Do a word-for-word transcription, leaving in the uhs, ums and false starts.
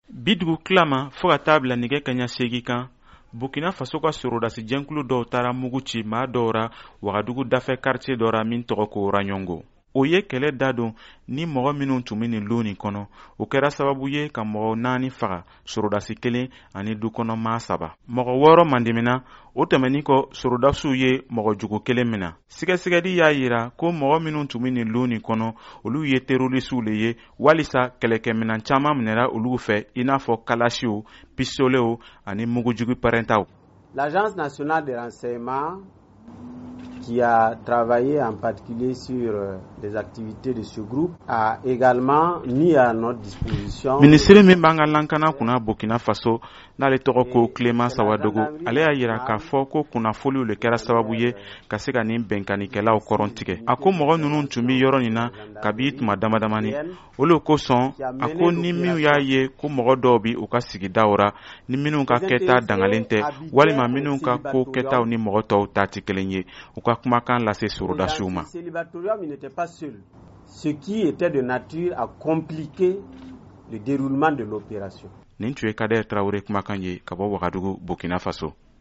Bidugu kilama fo ka taa bila nɛgɛ kaɲa segi kan, Burkina Faso ka sorodasi jɛnkulu dɔw taara mugu ci maa dɔw ra Wagadugu dafɛ quartier dɔ ra min tɔgɔ ko Ranyongo. O ye kɛlɛ da don ni mɔgɔ minnu tun bɛ nin lu nin kɔnɔ. O kɛra sababu ye ka mɔgɔ naani faga, sorodasi kelen ani dukɔnɔ maa saba. Mɔgɔ wɔɔrɔ mandimina, o tɛmɛnin kɔ sorodasiw ye mɔgɔ jugu kelen mina. Sɛgɛsɛgɛli y'a yira ko mɔgɔ minnu tun bɛ nin lu nin kɔnɔ, olu ye terrorisiw le ye, walisa kɛlɛkɛminan caman minɛra olu fɛ i n'a fɔ kalasiw, pistolew ani mugujugu pɛrɛntaw. L'Agence nationale de renseignement qui a travaillé en particulier sur les activités de ce groupe a également mis à notre disposition. Ministre min b'an ka lankana kunna Burkina Faso n'ale tɔgɔ ko Clément Sawadogo, ale y'a yira k'a fɔ ko kunnafoliw le kɛra sababu ye ka se ka nin bɛnkanikɛlaw kɔrɔn tigɛ. A ko mɔgɔ ninnu tun bɛ yɔrɔ nin na kabi tuma damadamani. Olu kosɔn a ko ni minnu y'a ye ko mɔgɔ dɔw bi u ka sigidaw ra, ni minnu ka kɛta dangalen tɛ, walima minnu ka ko kɛtaw ni mɔgɔ tɔw ta tɛ kelen ye, u ka kumakan lase sorodasiw ma. Ce qui était de nature à compliquer le déroulement de l'opération. Nin tun ye Kader Traoré kumakan ye ka bɔ Wagadugu, Burkina Faso.